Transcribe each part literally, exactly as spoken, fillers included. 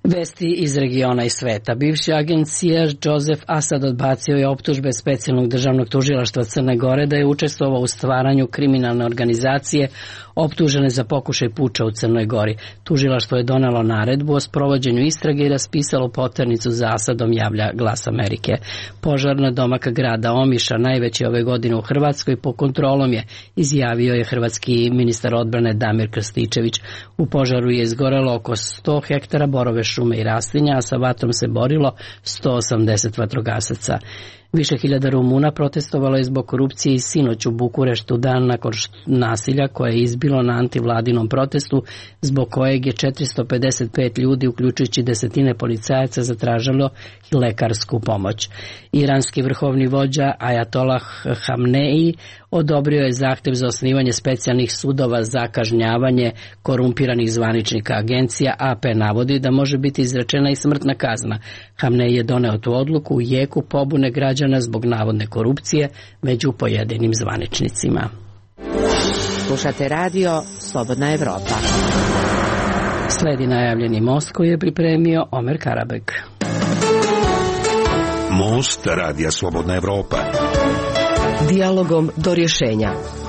Vesti iz regiona i sveta. Bivši agent C I A Joseph Asad odbacio je optužbe specijalnog državnog tužilaštva Crne Gore da je učestvovao u stvaranju kriminalne organizacije optužene za pokušaj puča u Crnoj Gori. Tužilaštvo je donelo naredbu o sprovođenju istrage i raspisalo poternicu za Asadom, javlja Glas Amerike. Požar na domak grada Omiša, najveći ove godine u Hrvatskoj, pod kontrolom je, izjavio je hrvatski ministar odbrane Damir Krstičević. U požaru je izgorelo oko sto hektara borove šume i rastinja, a sa vatrom se borilo sto osamdeset vatrogasaca. Više hiljada Rumuna protestovalo je zbog korupcije i sinoć u Bukureštu dan nakon nasilja koje je izbilo na antivladinom protestu, zbog kojeg je četiristo pedeset pet ljudi, uključujući desetine policajaca, zatražilo lekarsku pomoć. Iranski vrhovni vođa Ajatolah Hamneji odobrio je zahtev za osnivanje specijalnih sudova za kažnjavanje korumpiranih zvaničnika agencija. A P navodi da može biti izrečena i smrtna kazna. Hamneji je doneo tu odluku u jeku pobune građana zbog navodne korupcije među pojedinim zvaničnicima. Slušate radio Slobodna Evropa. Sledi najavljeni most koji je pripremio Omer Karabek. Most radija Slobodna Evropa. Dijalogom do rješenja.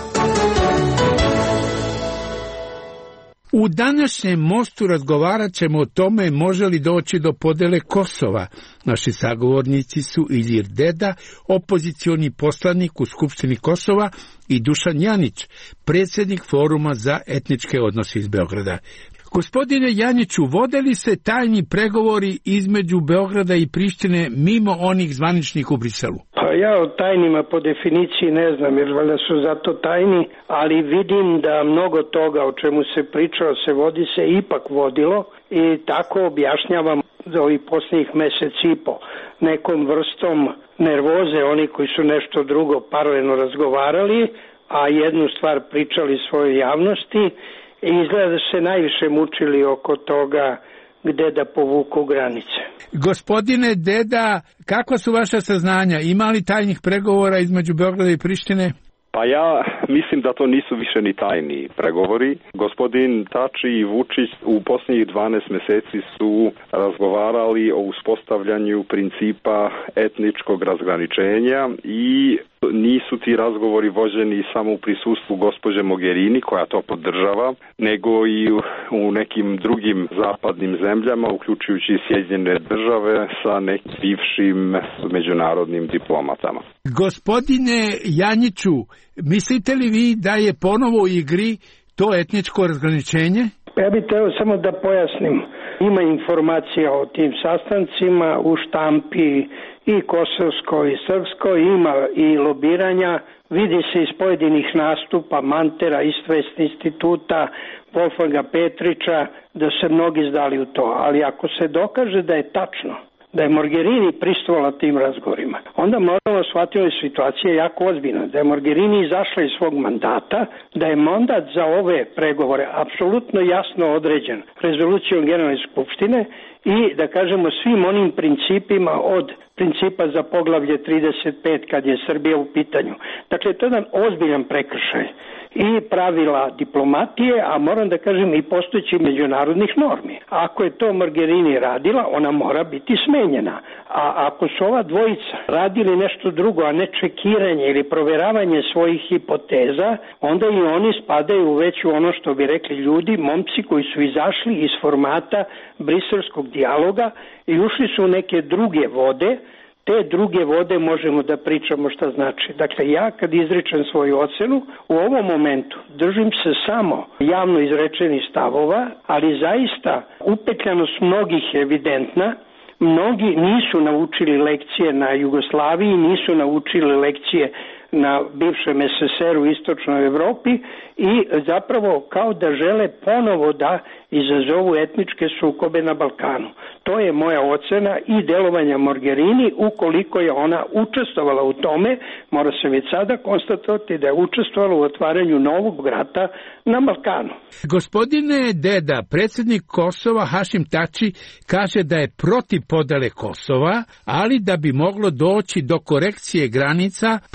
U današnjem mostu razgovarat ćemo o tome može li doći do podele Kosova. Naši sagovornici su Ilir Deda, opozicioni poslanik u Skupštini Kosova, i Dušan Janić, predsjednik Foruma za etničke odnose iz Beograda. Gospodine Janiću, vode li se tajni pregovori između Beograda i Prištine mimo onih zvaničnih u Briselu? Pa ja o tajnima po definiciji ne znam, jer valjda su zato tajni, ali vidim da mnogo toga o čemu se pričao se vodi se ipak vodilo i tako objašnjavam za ovih posljednjih mesec i po nekom vrstom nervoze, oni koji su nešto drugo paralelno razgovarali, a jednu stvar pričali svojoj javnosti. I izgleda da se najviše mučili oko toga gde da povuku granice. Gospodine Deda, kako su vaše saznanja? Ima li tajnih pregovora između Beograda i Prištine? Pa ja mislim da to nisu više ni tajni pregovori. Gospodin Tači i Vučić u posljednjih dvanaest mjeseci su razgovarali o uspostavljanju principa etničkog razgraničenja i nisu ti razgovori vođeni samo u prisustvu gospođe Mogherini, koja to podržava, nego i u nekim drugim zapadnim zemljama, uključujući Sjedinjene države sa nekim bivšim međunarodnim diplomatama. Gospodine Janjiću, mislite li vi da je ponovo u igri to etničko razgraničenje? Ja bih trebao samo da pojasnim. Ima informacija o tim sastancima u štampi i kosovskoj i srpskoj, ima i lobiranja, vidi se iz pojedinih nastupa Mantera, Istvest instituta, Wolfganga Petrića, da se mnogi zdali u to. Ali ako se dokaže da je tačno, da je Mogherini pristupala tim razgovorima, onda moramo shvatiti da je situacija jako ozbiljna, da je Mogherini izašla iz svog mandata, da je mandat za ove pregovore apsolutno jasno određen rezolucijom Generalne skupštine i, da kažemo, svim onim principima od principa za poglavlje trideset pet kad je Srbija u pitanju. Dakle, to je jedan ozbiljan prekršaj i pravila diplomatije, a moram da kažem i postojećih međunarodnih normi. Ako je to Mogherini radila, ona mora biti smenjena. A ako su ova dvojica radili nešto drugo, a ne čekiranje ili proveravanje svojih hipoteza, onda i oni spadaju već u ono što bi rekli ljudi, momci koji su izašli iz formata briselskog dijaloga i ušli su u neke druge vode. Te druge vode možemo da pričamo šta znači. Dakle, ja kad izričem svoju ocenu, u ovom momentu držim se samo javno izrečenih stavova, ali zaista upetljanost mnogih je evidentna. Mnogi nisu naučili lekcije na Jugoslaviji, nisu naučili lekcije na bivšem es es er u istočnoj Evropi i zapravo kao da žele ponovo da izazovu etničke sukobe na Balkanu. To je moja ocena i delovanja Mogherini. Ukoliko je ona učestvovala u tome, mora se već sada konstatovati da je učestvovala u otvaranju novog rata na Balkanu. Gospodine Deda, predsjednik Kosova Hašim Tači kaže da je protiv podele Kosova, ali da bi moglo doći do korekcije granica, pa da se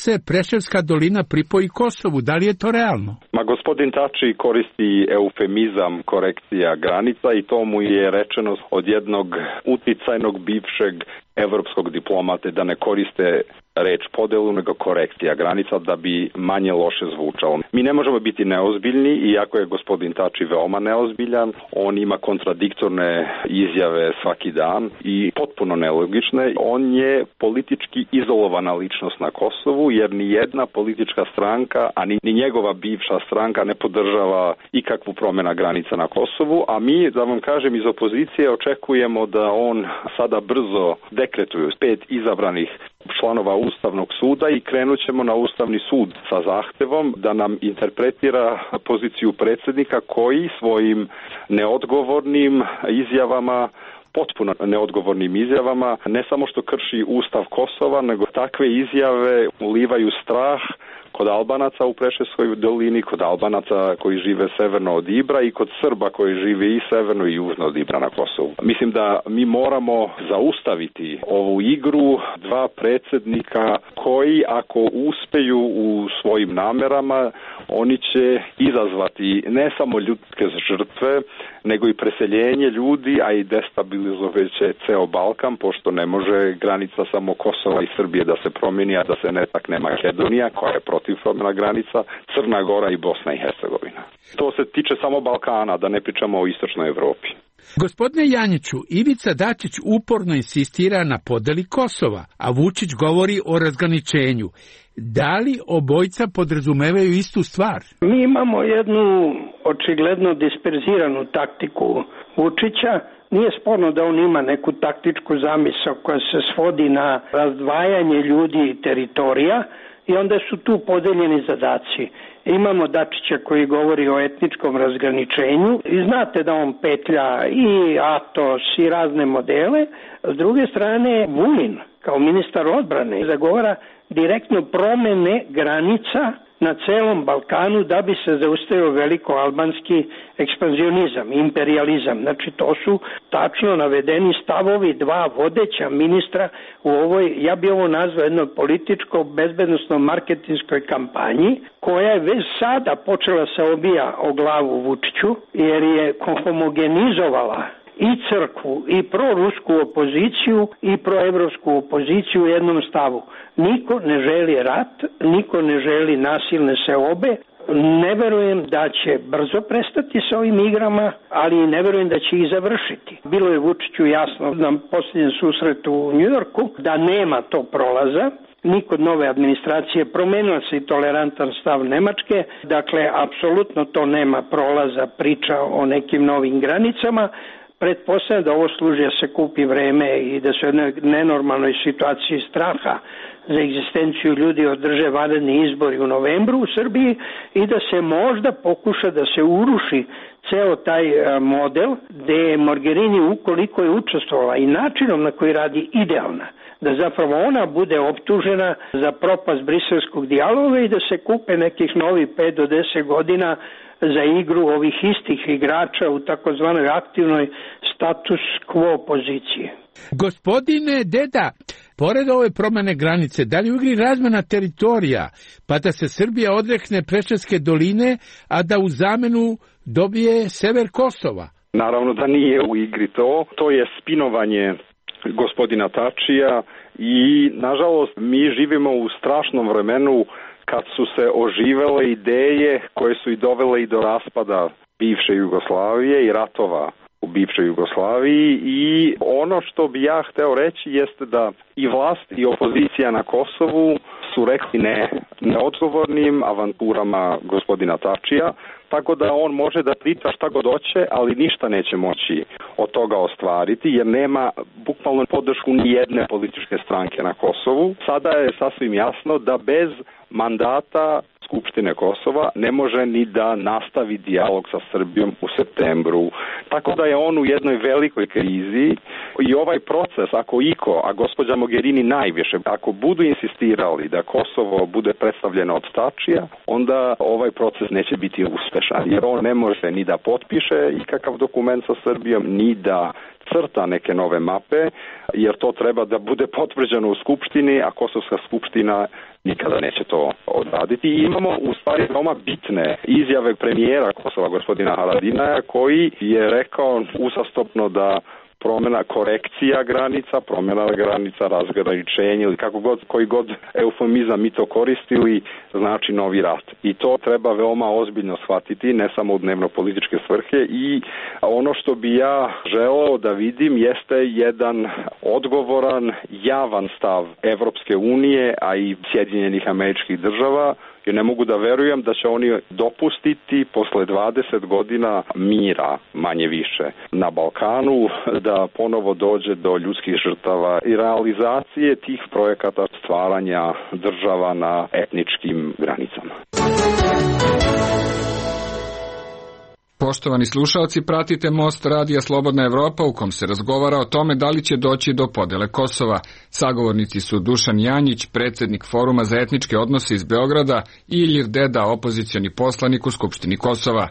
se Preševska dolina pripoji Kosovu. Da li je to realno? Ma gospodin Tači koristi eufemizam korekcija granica i to mu je rečeno od jednog uticajnog bivšeg evropskog diplomate da ne koriste reč podelu nego korekcija granica da bi manje loše zvučalo. Mi ne možemo biti neozbiljni, iako je gospodin Tači veoma neozbiljan, on ima kontradiktorne izjave svaki dan i potpuno nelogične. On je politički izolovana ličnost na Kosovu jer ni jedna politička stranka, a ni, ni njegova bivša stranka ne podržava ikakvu promjena granica na Kosovu, a mi, da vam kažem, iz opozicije očekujemo da on sada brzo dekretuje pet izabranih članova Ustavnog suda i krenut ćemo na Ustavni sud sa zahtevom da nam interpretira poziciju predsjednika koji svojim neodgovornim izjavama potpuno neodgovornim izjavama ne samo što krši Ustav Kosova, nego takve izjave ulivaju strah kod Albanaca u Preševskoj dolini, kod Albanaca koji žive severno od Ibra i kod Srba koji žive i severno i južno od Ibra na Kosovu. Mislim da mi moramo zaustaviti ovu igru dva predsjednika koji ako uspeju u svojim namerama, oni će izazvati ne samo ljudske žrtve, nego i preseljenje ljudi, a i destabilizovaće ceo Balkan, pošto ne može granica samo Kosova i Srbije da se promijeni, a da se ne takne Makedonija, koja je protiv promjena granica, Crna Gora i Bosna i Hercegovina. To se tiče samo Balkana, da ne pričamo o istočnoj Evropi. Gospodine Janjiću, Ivica Dačić uporno insistira na podeli Kosova, a Vučić govori o razgraničenju. Da li obojca podrazumevaju istu stvar? Mi imamo jednu očigledno disperziranu taktiku Vučića. Nije sporno da on ima neku taktičku zamisao koja se svodi na razdvajanje ljudi i teritorija i onda su tu podeljeni zadaci. Imamo Dačića koji govori o etničkom razgraničenju i znate da on petlja i Atos i razne modele. S druge strane, Vulin kao ministar odbrane zagovara direktno promene granica na celom Balkanu da bi se zaustavio veliko albanski ekspanzionizam, imperializam. Znači to su tačno navedeni stavovi dva vodeća ministra u ovoj, ja bi ovo nazvao jedno političko bezbednosno marketinskoj kampanji koja je već sada počela se obija o glavu Vučiću jer je homogenizovala i crkvu, i prorusku opoziciju, i proevropsku opoziciju u jednom stavu. Niko ne želi rat, niko ne želi nasilne seobe. Ne verujem da će brzo prestati sa ovim igrama, ali ne verujem da će ih završiti. Bilo je Vučiću jasno na posljednjem susretu u Njujorku da nema to prolaza. Ni kod nove administracije promenila se i tolerantan stav Nemačke, dakle, apsolutno to nema prolaza, priča o nekim novim granicama. Pretpostavljam da ovo služi da se kupi vreme i da se u jednoj nenormalnoj situaciji straha za egzistenciju ljudi održe vanredni izbori u novembru u Srbiji i da se možda pokuša da se uruši ceo taj model gde je Mogherini, ukoliko je učestvovala i načinom na koji radi, idealna, da zapravo ona bude optužena za propast briselskog dijaloga i da se kupe nekih novih pet do deset godina za igru ovih istih igrača u takozvanoj aktivnoj status quo poziciji. Gospodine Deda, pored ove promjene granice, da li u igri razmena teritorija, pa da se Srbija odrekne Preševske doline, a da u zamenu dobije sever Kosova? Naravno da nije u igri to. To je spinovanje gospodina Tačija i, nažalost, mi živimo u strašnom vremenu kad su se oživele ideje koje su i dovele i do raspada bivše Jugoslavije i ratova u bivšoj Jugoslaviji i ono što bi ja hteo reći jeste da i vlast i opozicija na Kosovu su rekli ne neodgovornim avanturama gospodina Tačija, tako da on može da priča šta god hoće, ali ništa neće moći od toga ostvariti, jer nema bukvalno podršku ni jedne političke stranke na Kosovu. Sada je sasvim jasno da bez mandata Skupštine Kosova ne može ni da nastavi dijalog sa Srbijom u septembru. Tako da je on u jednoj velikoj krizi i ovaj proces, ako iko, a gospođa Mogherini najviše, ako budu insistirali da Kosovo bude predstavljeno od Tačija, onda ovaj proces neće biti uspešan, jer on ne može ni da potpiše ikakav dokument sa Srbijom, ni da crta neke nove mape, jer to treba da bude potvrđeno u Skupštini, a Kosovska skupština nikada neće to odraditi. I imamo u stvari veoma bitne izjave premijera Kosova, gospodina Haradinaja, koji je rekao uzastopno da promjena, korekcija granica, promjena granica, razgraničenje ili kako god, koji god eufemizam mi to koristili, znači novi rat. I to treba veoma ozbiljno shvatiti, ne samo u dnevno-političke svrhe. I ono što bi ja želeo da vidim jeste jedan odgovoran, javan stav Evropske unije, a i Sjedinjenih Američkih Država, jer ne mogu da verujem da će oni dopustiti posle dvadeset godina mira, manje više, na Balkanu, da ponovo dođe do ljudskih žrtava i realizacije tih projekata stvaranja država na etničkim granicama. Poštovani slušalci, pratite Most radija Slobodna Evropa u kom se razgovara o tome da li će doći do podele Kosova. Sagovornici su Dušan Janjić, predsjednik Foruma za etničke odnose iz Beograda, i Ilir Deda, opozicioni poslanik u Skupštini Kosova.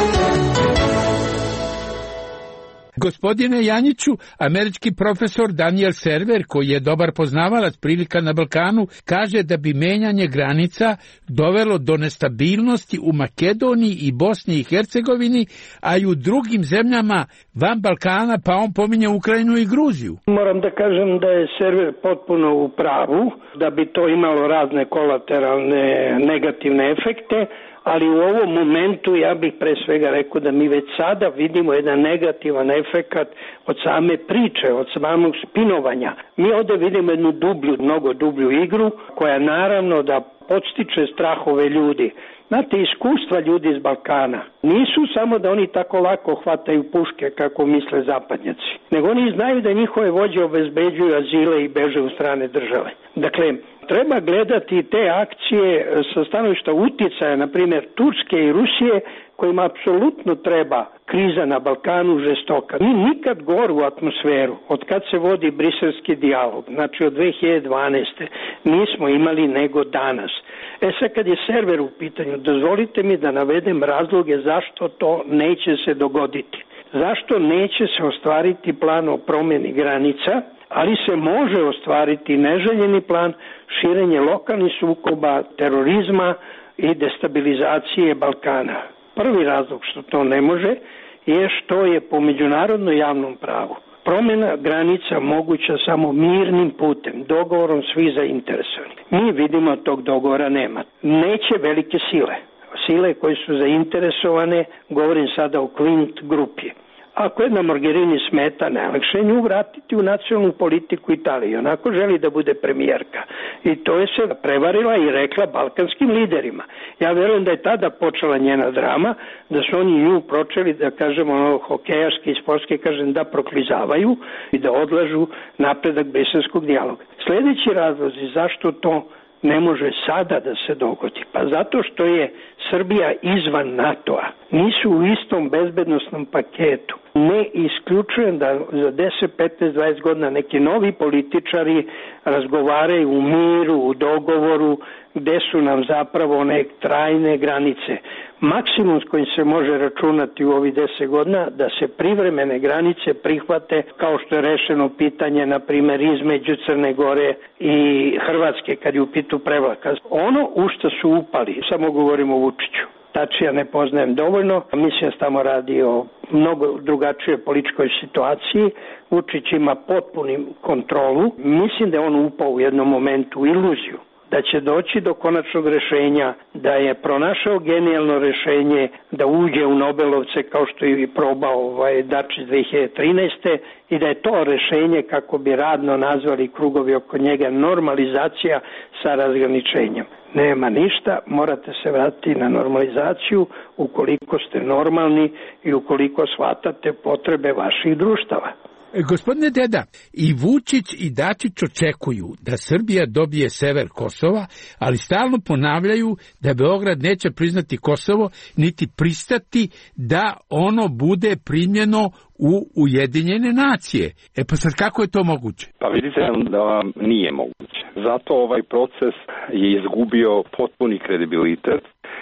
Gospodine Janjiću, američki profesor Daniel Server, koji je dobar poznavalac prilika na Balkanu, kaže da bi menjanje granica dovelo do nestabilnosti u Makedoniji i Bosni i Hercegovini, a i u drugim zemljama van Balkana, pa on pominje Ukrajinu i Gruziju. Moram da kažem da je Server potpuno u pravu, da bi to imalo razne kolateralne negativne efekte, ali u ovom momentu ja bih pre svega rekao da mi već sada vidimo jedan negativan efekat od same priče, od samog spinovanja. Mi ovde vidimo jednu dublju, mnogo dublju igru koja naravno da podstiče strahove ljudi. Znate, iskustva ljudi iz Balkana nisu samo da oni tako lako hvataju puške kako misle zapadnjaci, nego oni znaju da njihove vođe obezbeđuju azile i beže u strane države. Dakle, treba gledati te akcije sa stanovišta uticaja, na primjer Turske i Rusije, kojima apsolutno treba kriza na Balkanu žestoka. Mi nikad goru atmosferu, od kad se vodi briselski dijalog, znači od dve hiljade dvanaeste. nismo imali nego danas. E sad kad je Server u pitanju, dozvolite mi da navedem razloge zašto to neće se dogoditi. Zašto neće se ostvariti plan o promjeni granica, ali se može ostvariti neželjeni plan širenje lokalnih sukoba, terorizma i destabilizacije Balkana. Prvi razlog što to ne može je što je po međunarodnom javnom pravu promjena granica moguća samo mirnim putem, dogovorom svih zainteresovanih. Mi vidimo tog dogovora nema. Neće velike sile. Sile koje su zainteresovane, govorim sada o Kvint grupi. Ako jedna Mogherini smeta, najlakše je nju vratiti u nacionalnu politiku Italije. Onako želi da bude premijerka. I to je se prevarila i rekla balkanskim liderima. Ja verujem da je tada počela njena drama, da su oni nju pročeli, da kažemo ono hokejaški i sportski, kažem, da proklizavaju i da odlažu napredak briselskog dijaloga. Sljedeći razlozi zašto to ne može sada da se dogodi? Pa zato što je Srbija izvan NATO-a. Nisu u istom bezbednosnom paketu. Ne isključujem da za deset, petnaest, dvadeset godina neki novi političari razgovaraju u miru, u dogovoru, gde su nam zapravo one trajne granice. Maksimum s kojim se može računati u ovih deset godina da se privremene granice prihvate, kao što je rešeno pitanje, na primjer, između Crne Gore i Hrvatske kad je u pitu prevlaka. Ono u što su upali, samo govorimo o Vučiću. Tači ja ne poznajem dovoljno, mislim da se tamo radi o mnogo drugačijoj političkoj situaciji. Vučić ima potpunu kontrolu. Mislim da je on upao u jednom momentu u iluziju da će doći do konačnog rešenja, da je pronašao genijalno rešenje da uđe u Nobelovce kao što je i probao ovaj Dačić dve hiljade trinaeste. i da je to rešenje, kako bi radno nazvali krugovi oko njega, normalizacija sa razgraničenjem. Nema ništa, morate se vratiti na normalizaciju ukoliko ste normalni i ukoliko shvatate potrebe vaših društava. Gospodine Deda, i Vučić i Dačić očekuju da Srbija dobije sever Kosova, ali stalno ponavljaju da Beograd neće priznati Kosovo, niti pristati da ono bude primljeno u Ujedinjene nacije. E pa sad kako je to moguće? Pa vidite da nije moguće. Zato ovaj proces je izgubio potpuni kredibilitet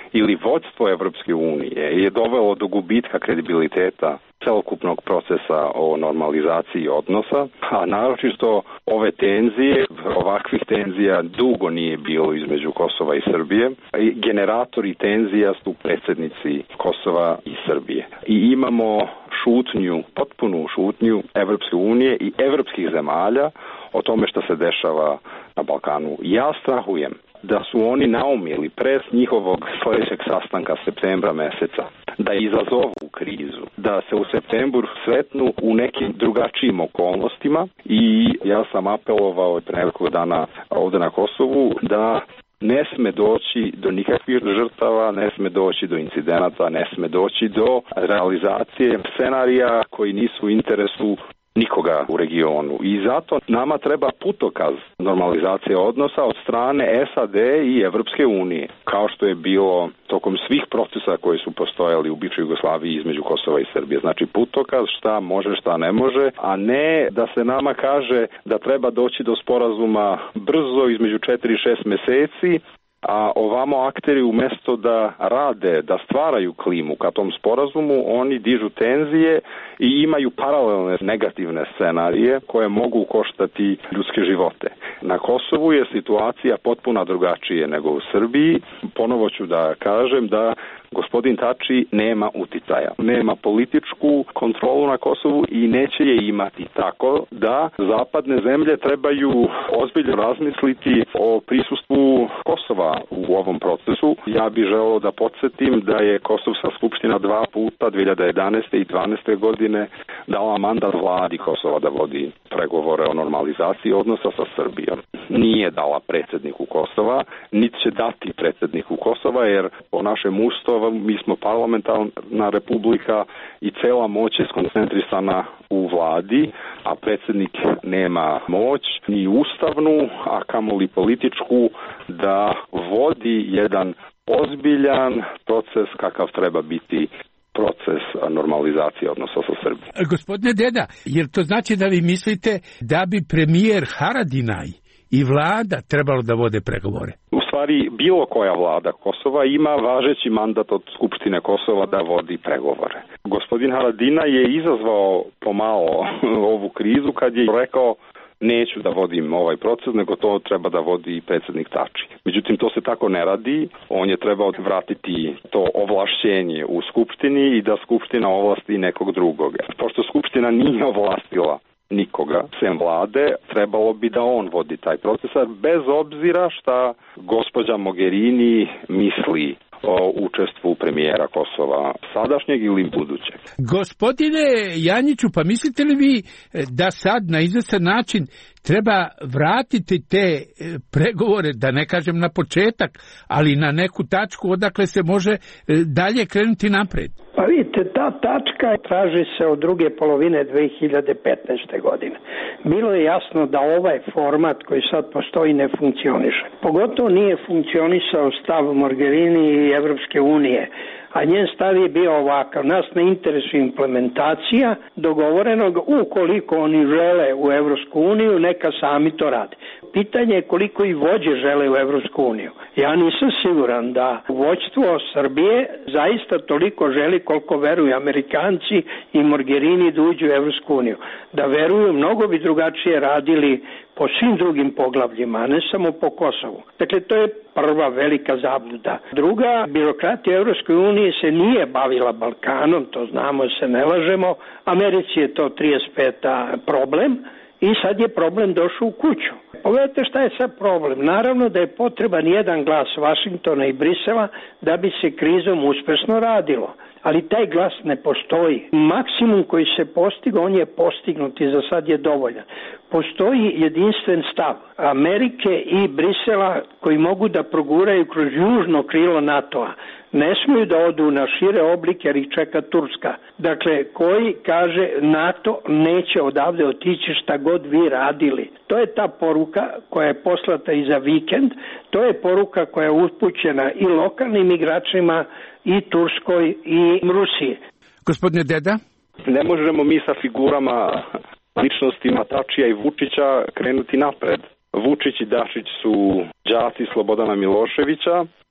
ili vođstvo Evropske unije je dovelo do gubitka kredibiliteta celokupnog procesa o normalizaciji odnosa, a naročito ove tenzije, ovakvih tenzija dugo nije bilo između Kosova i Srbije. Generatori tenzija su predsjednici Kosova i Srbije. I imamo šutnju, potpunu šutnju Evropske unije i evropskih zemalja o tome što se dešava na Balkanu. Ja strahujem da su oni naumili pres njihovog sljedećeg sastanka septembra meseca, da izazovu krizu, da se u septembru sretnu u nekim drugačijim okolnostima i ja sam apelovao pre nekoliko dana ovdje na Kosovu da ne sme doći do nikakvih žrtava, ne sme doći do incidenata, ne sme doći do realizacije scenarija koji nisu u interesu nikoga u regionu. I zato nama treba putokaz normalizacije odnosa od strane S A D i Evropske unije, kao što je bilo tokom svih procesa koji su postojali u bivšoj Jugoslaviji između Kosova i Srbije. Znači putokaz šta može, šta ne može, a ne da se nama kaže da treba doći do sporazuma brzo između četiri i šest meseci, a ovamo akteri umjesto da rade, da stvaraju klimu ka tom sporazumu, oni dižu tenzije i imaju paralelne negativne scenarije koje mogu koštati ljudske živote. Na Kosovu je situacija potpuno drugačije nego u Srbiji. Ponovo ću da kažem da gospodin Tači nema uticaja, nema političku kontrolu na Kosovu i neće je imati, tako da zapadne zemlje trebaju ozbiljno razmisliti o prisustvu Kosova u ovom procesu. Ja bih želeo da podsjetim da je Kosovska skupština dva puta dvije hiljade jedanaeste i dvanaeste godine dala mandat vladi Kosova da vodi pregovore o normalizaciji odnosa sa Srbijom. Nije dala predsjedniku Kosova, niti će dati predsjedniku Kosova, jer po našem ustavu mi smo parlamentarna republika i cela moć je skoncentrisana u vladi, a predsjednik nema moć ni ustavnu, a kamoli političku da vodi jedan ozbiljan proces kakav treba biti proces normalizacije odnosa sa Srbijom. Gospodine Deda, jer to znači da vi mislite da bi premijer Haradinaj i vlada trebalo da vode pregovore? U stvari, bilo koja vlada Kosova ima važeći mandat od Skupštine Kosova da vodi pregovore. Gospodin Haradinaj je izazvao pomalo ovu krizu kad je rekao neću da vodim ovaj proces, nego to treba da vodi predsjednik Tači. Međutim, to se tako ne radi. On je trebao vratiti to ovlašćenje u Skupštini i da Skupština ovlasti nekog drugog. Pošto Skupština nije ovlastila nikoga, sem vlade, trebalo bi da on vodi taj proces, bez obzira šta gospođa Mogherini misli o učestvu premijera Kosova sadašnjeg ili budućeg. Gospodine Janjiću, pa mislite li vi da sad na izvestan način treba vratiti te pregovore, da ne kažem na početak, ali na neku tačku odakle se može dalje krenuti napred? Pa vidite, ta tačka traži se od druge polovine dve hiljade petnaeste. godine. Bilo je jasno da ovaj format koji sad postoji ne funkcioniše. Pogotovo nije funkcionisao stav Mogherini i Evropske unije, a njen stav je bio ovakav. Nas ne interesuje implementacija dogovorenog, ukoliko oni žele u Evropsku uniju, neka sami to rade. Pitanje je koliko i vođe žele u Evropsku uniju. Ja nisam siguran da vođstvo Srbije zaista toliko želi koliko veruju Amerikanci i Mogherini da uđu u Evropsku uniju. Da veruju, mnogo bi drugačije radili po svim drugim poglavljima, a ne samo po Kosovu. Dakle, to je prva velika zabluda. Druga, birokratija Evropske unije se nije bavila Balkanom, to znamo, se ne lažemo. Americi je to trideset peta problem i sad je problem došao u kuću. Pogledajte šta je sad problem. Naravno da je potreban jedan glas Vašingtona i Brisela da bi se krizom uspešno radilo. Ali taj glas ne postoji. Maksimum koji se postigao, on je postignut i za sad je dovoljan. Postoji jedinstven stav Amerike i Brisela koji mogu da proguraju kroz južno krilo NATO-a. Ne smiju da odu na šire oblike jer ih čeka Turska. Dakle, koji kaže NATO neće odavde otići šta god vi radili. To je ta poruka koja je poslata i za vikend. To je poruka koja je upućena i lokalnim igračima, i Turskoj, i Rusiji. Gospodine Deda? Ne možemo mi sa figurama, ličnostima Tačija i Vučića krenuti napred. Vučić i Dačić su đaci Slobodana Miloševića,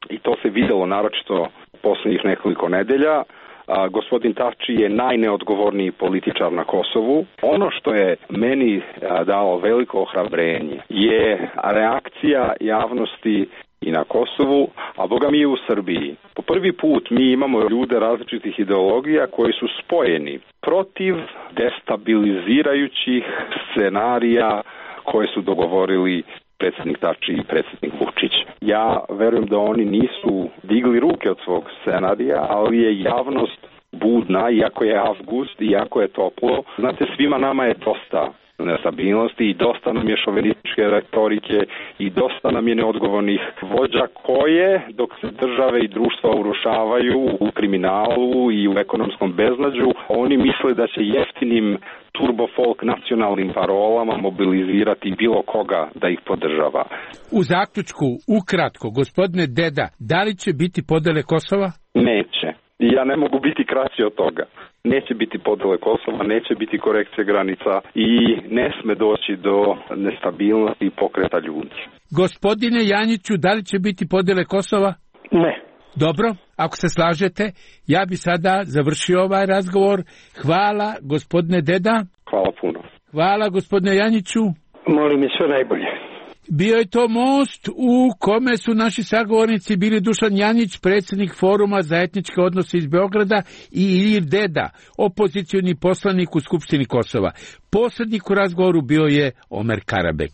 i to se videlo naročito poslednjih nekoliko nedelja. A, gospodin Tači je najneodgovorniji političar na Kosovu. Ono što je meni a, dalo veliko ohrabrenje je reakcija javnosti i na Kosovu, a boga mi i u Srbiji. Po prvi put mi imamo ljude različitih ideologija koji su spojeni protiv destabilizirajućih scenarija koje su dogovorili predsjednik Tači i predsjednik Vučić. Ja verujem da oni nisu digli ruke od svog scenarija, ali je javnost budna, iako je avgust, iako je toplo. Znate, svima nama je dosta nestabilnosti i dosta nam je šovinističke retorike i dosta nam je neodgovornih vođa koje, dok se države i društva urušavaju u kriminalu i u ekonomskom beznađu, oni misle da će jeftinim turbofolk nacionalnim parolama mobilizirati bilo koga da ih podržava. U zaključku, ukratko, gospodine Deda, da li će biti podele Kosova? Neće. I ja ne mogu biti kraći od toga. Neće biti podele Kosova, neće biti korekcije granica i ne sme doći do nestabilnosti i pokreta ljudi. Gospodine Janjiću, da li će biti podele Kosova? Ne. Dobro, ako se slažete, ja bi sada završio ovaj razgovor. Hvala, gospodine Deda. Hvala puno. Hvala, gospodine Janjiću. Molim i sve najbolje. Bio je to most u kome su naši sagovornici bili Dušan Janjić, predsjednik Foruma za etničke odnose iz Beograda, i Ilir Deda, opozicioni poslanik u Skupštini Kosova. Posrednik u razgovoru bio je Omer Karabek.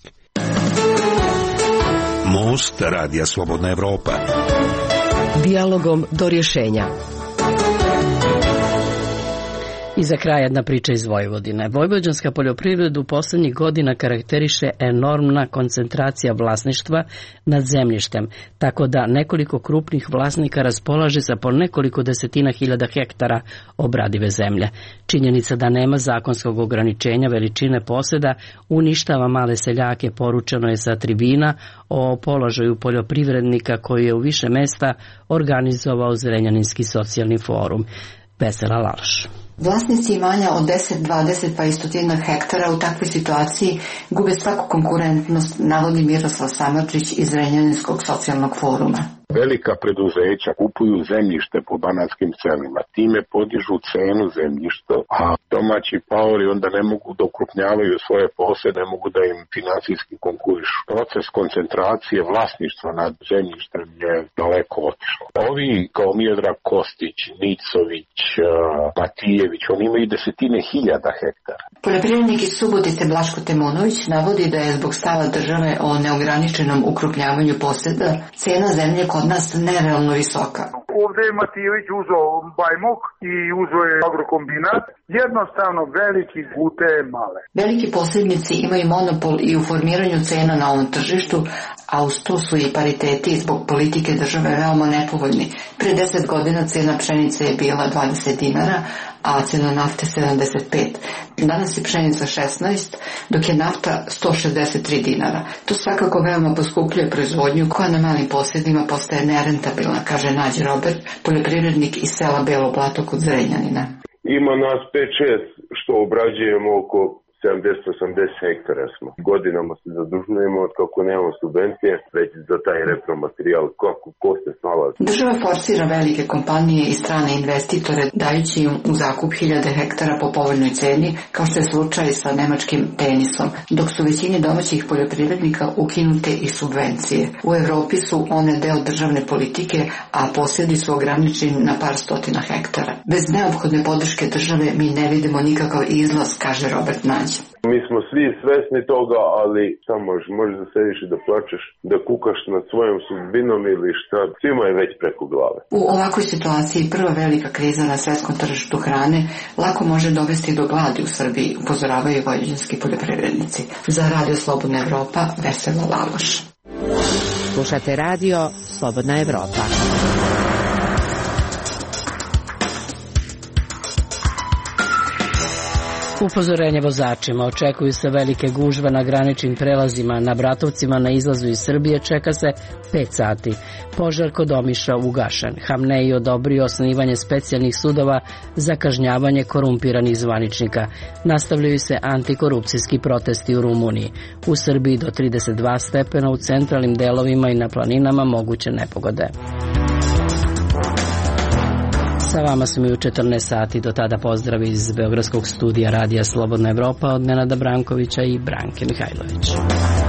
Most Radija Slobodna Evropa. Dijalogom do rješenja. I za kraj jedna priča iz Vojvodine. Vojvođanska poljoprivreda u posljednjih godina karakteriše enormna koncentracija vlasništva nad zemljištem, tako da nekoliko krupnih vlasnika raspolaže sa po nekoliko desetina hiljada hektara obradive zemlje. Činjenica da nema zakonskog ograničenja veličine posjeda uništava male seljake, poručeno je sa tribina o položaju poljoprivrednika koji je u više mesta organizovao Zrenjaninski socijalni forum. Vesela Laloš. Vlasnici imanja od deset, dvadeset pa i stotina hektara u takvoj situaciji gube svaku konkurentnost, navodi Miroslav Samardžić iz Zrenjaninskog socijalnog foruma. Velika preduzeća kupuju zemljište po banatskim selima, time podižu cenu zemljišta, a domaći paori onda ne mogu da okrupnjavaju svoje posjede, ne mogu da im finansijski konkurišu. Proces koncentracije vlasništva nad zemljištem je daleko otišao. Ovi kao Miodrag Kostić, Nicović, Matijević, oni imaju desetine hiljada hektara. Poljoprivrednik iz Subotice Blaško Temunović navodi da je zbog stava države o neograničenom ukrupnjavanju posjeda cena zemlje kod nas nerealno visoka. Ovdje je Matijević uzeo Bajmok i uzeo je agrokombinat. Jednostavno veliki gute male. Veliki posrednici imaju monopol i u formiranju cena na ovom tržištu, a uz to su i pariteti zbog politike države veoma nepovoljni. Pre deset godina cena pšenice je bila dvadeset dinara, a cena nafte sedamdeset pet. Danas je pšenica šesnaest, dok je nafta sto šezdeset tri dinara. To svakako veoma poskupljuje proizvodnju koja na malim posjedima postaje nerentabilna, kaže Nađi Robert, poljoprivrednik iz sela Belo Blato kod Zrenjanina. Ima nas pet šest što obrađujemo oko sedamdeset osamdeset hektara smo. Godinama se zadužujemo od kako nemamo subvencije, već za taj repromaterijal, kako ko se snalazi. Država forsira velike kompanije i strane investitore, dajući im u zakup hiljade hektara po povoljnoj ceni, kao što je slučaj sa nemačkim tenisom, dok su većini domaćih poljoprivrednika ukinute i subvencije. U Evropi su one deo državne politike, a posjedi su ograničeni na par stotina hektara. Bez neophodne podrške države mi ne vidimo nikakav izlaz, kaže Robert Nađ. Mi smo svi svesni toga, ali samo možeš, možeš da sediš i da plačeš, da kukaš nad svojom sudbinom ili šta, svima je već preko glave. U ovakvoj situaciji prva velika kriza na svetskom tržištu hrane lako može dovesti do gladi u Srbiji, upozoravaju vojvođanski poljoprivrednici. Za Radio Slobodna Evropa, Vesela Laloš. Slušate Radio Slobodna Evropa. Upozorenje vozačima, očekuju se velike gužve na graničnim prelazima, na Bratovcima na izlazu iz Srbije čeka se pet sati. Požar kod Omiša ugašen. Hamnej odobrio osnivanje specijalnih sudova za kažnjavanje korumpiranih zvaničnika. Nastavljaju se antikorupcijski protesti u Rumuniji. U Srbiji do trideset dva stepena, u centralnim delovima i na planinama moguće nepogode. Sa vama smo i u četrnaest sati, do tada pozdrav iz Beogradskog studija Radija Slobodna Evropa od Nenada Brankovića i Branke Mihajlović.